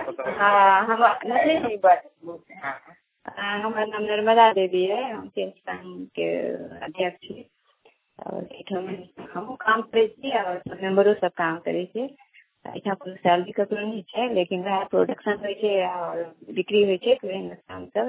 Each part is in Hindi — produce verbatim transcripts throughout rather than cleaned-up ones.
हाँ, हम नहीं नहीं बात बोलते हैं। हाँ, हमारा नाम नर्मदा देवी है, हम के संघ के अध्यक्ष छी और एठम हम काम करे छी और सब मेंबरो सब काम करे छी। एठा कोनो सैलरी ककरो नहीं है, लेकिन वह प्रोडक्शन होय छै और बिक्री होय छै तो एहन काम सब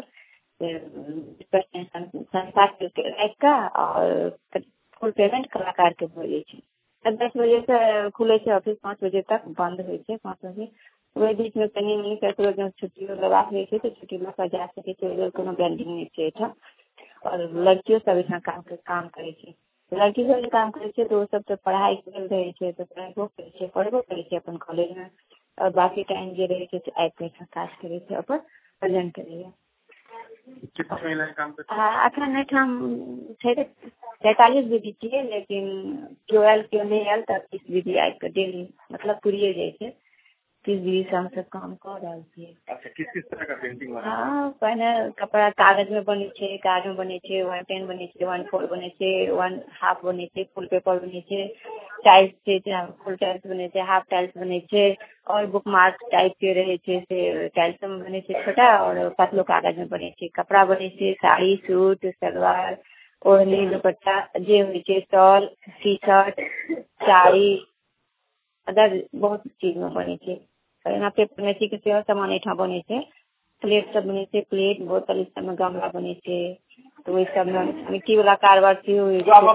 संस्था के राख का और फुल पेमेंट कलाकार के हो जाए छै। दस बजे से खुले छै ऑफिस, पाँच बजे तक बंद होय छै। पाँच बजे वही बीच में कहीं नहीं ककरो जो छुट्टी लगा हुई थी तो छुट्टी लगा जा सके छै, कोनो बैंडिंग नहीं छै एठा। और लड़कियों सब एठा काम काम करे छै, लड़की सब काम करे छै तो सब तो पढ़ाई कर रहे छै तो पढ़बो करे छै पढ़बो करे छै अपन कॉलेज में, और बाकी टाइम जे रहे छै आइ पे काज करे छै अपन प्रेजेंट करे है। कितना महिला काम करते हैं? हाँ, अखन एठाम छै तैतालीस दीदी छियै, लेकिन केओ आयल केओ नहीं आयल तब तीस दीदी आबि के डेली मतलब पूरिये जाय छै। तीस दीदी से हम सब काम कर रहे छियै। अच्छा, किस किस तरह का पेंटिंग बना? हाँ, पहले कपड़ा कागज में बने छै, कार्ड में बने छै, वन टेन बने छै, वन फोर बने छै, वन हाफ बने छै, फुल पेपर बने छै, टाइल्स छै, फुल टाइल्स बने छै, हाफ टाइल्स बने छै, और बुक मार्क टाइप के रहे छै से टाइल्स में बने छै छोटा, और पतलो कागज में बने छै। कपड़ा बने छै साड़ी, सूट, सलवार, ओढ़नी, दुपट्टा जे होय छै, shawl, T shirt, sari, other बहुत चीज में बने छै। यहाँ पेपर मैची के सेहो सामान एठा बने छै, प्लेट सब बने छै, प्लेट बोतल इस सब में गमला बने छै, तो वही सब में मिट्टी वाला कारबार सेहो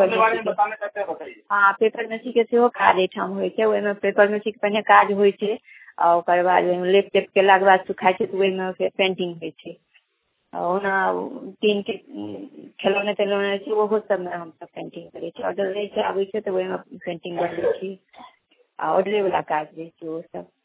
हाँ पेपर मैची के सेहो काज एठाम होय छै। ओहि में पेपर मैची के पहले काज होय छै और ओकर बाद लेप तेप केला के बाद सुखाय छै तो ओहि में फेर पेंटिंग होय छै। ओना तीन के खिलौने तिलौने छै ओहो सब में हम सब पेंटिंग करे छी। ऑर्डर रहे छै आबै छै तो ओहि में पेंटिंग बनबै छी आ ऑर्डरे वाला काज रहे छै वो सब।